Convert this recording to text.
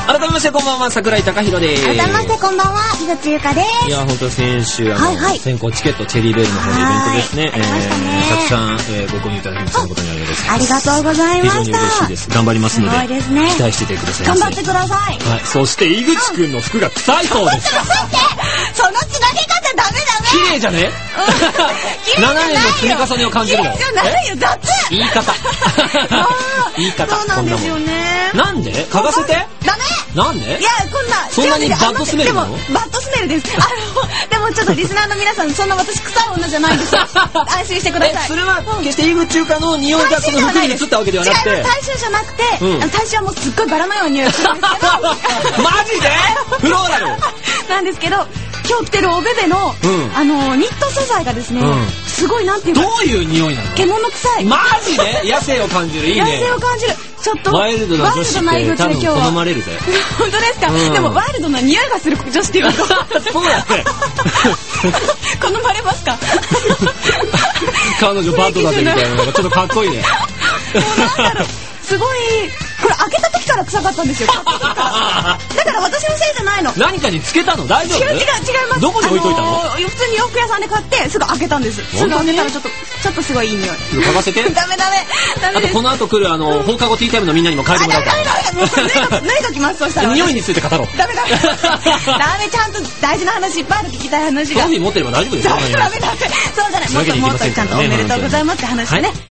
改めましてこんばんは、桜井貴弘です。 改めましてこんばんは、井口優香です。 いや、ほんと先週先行チケットチェリーベルの方のイベントですね。 ありましたね。 たくさんご購入いただきましたことになるようです。 ありがとうございました。 非常に嬉しいです。頑張りますので、 すごいですね、 期待しててください。 頑張ってください。 はい。そして井口くんの服が臭いそうです。 待って、そのつなげ方ダメ。 綺麗じゃね？7年の積み重ねを感じるの。 綺麗じゃないよ、雑。 言い方。言い方。 そうなんですよね。 なんで？嗅がせて？ ダメ。 なんで？ いや、こんなそんなにバッドスメルなの？ でもバッドスメルです。でもちょっとリスナーの皆さん、そんな私臭い女じゃないです。安心してください。 それは決して井口中華の匂いがその服に移ったわけではなくて、 大衆じゃなくて、大衆はもうすっごいバラのような匂いがするんですけど。 マジで？フローラルなんですけど、今日着てるおべべのニット素材がですね、すごいなんていうか、 どういう匂いなの？ 獣臭い。マジで？野生を感じる。いいね。 野生を感じる。ちょっとワイルドな女子って多分好まれるぜ。 本当ですか？でもワイルドな匂いがする女子っていうのはそうやね。 好まれますか？ 彼女バッドだってみたいなのがちょっとかっこいいね。 もうなんだろう、すごい、これ開けた時から臭かったんですよ。だから私のせいじゃないの。 何かにつけたの？大丈夫？ 違います。 どこに置いといたの？ 普通に洋服屋さんで買ってすぐ開けたんです。すぐ開けたらちょっとすごいいい匂い。 嗅がせて。 ダメあとこの後来る放課後ティータイムのみんなにも嗅いでもらうから。 脱いときます。そしたら匂いについて語ろう。 ダメ。ちゃんと大事な話いっぱいある、聞きたい話が。 興味持ってれば大丈夫ですよ。 ダメ。そうじゃない。もっとちゃんとおめでとうございますって話でね。